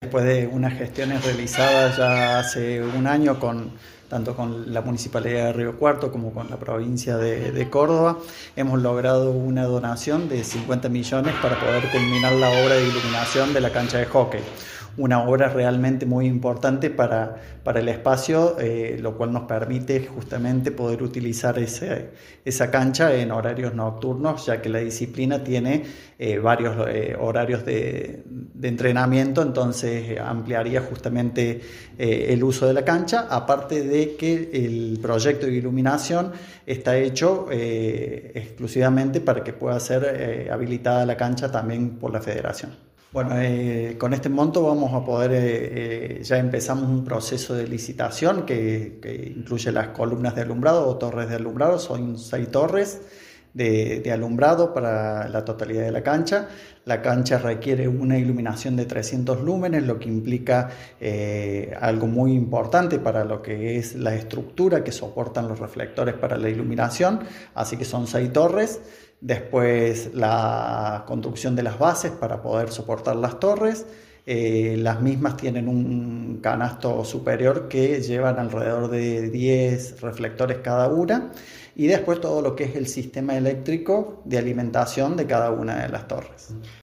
Después de unas gestiones realizadas ya hace un año tanto con la Municipalidad de Río Cuarto como con la provincia de Córdoba, hemos logrado una donación de 50 millones para poder culminar la obra de iluminación de la cancha de hockey. Una obra realmente muy importante para el espacio, lo cual nos permite justamente poder utilizar esa cancha en horarios nocturnos, ya que la disciplina tiene varios horarios de entrenamiento, entonces ampliaría justamente el uso de la cancha, aparte de que el proyecto de iluminación está hecho exclusivamente para que pueda ser habilitada la cancha también por la Federación. Bueno, con este monto vamos a poder, ya empezamos un proceso de licitación que incluye las columnas de alumbrado o torres de alumbrado. Son 6 torres de alumbrado para la totalidad de la cancha. La cancha requiere una iluminación de 300 lúmenes, lo que implica algo muy importante para lo que es la estructura que soportan los reflectores para la iluminación. Así que son 6 torres. Después la construcción de las bases para poder soportar las torres. Las mismas tienen un canasto superior que llevan alrededor de 10 reflectores cada una, y después todo lo que es el sistema eléctrico de alimentación de cada una de las torres.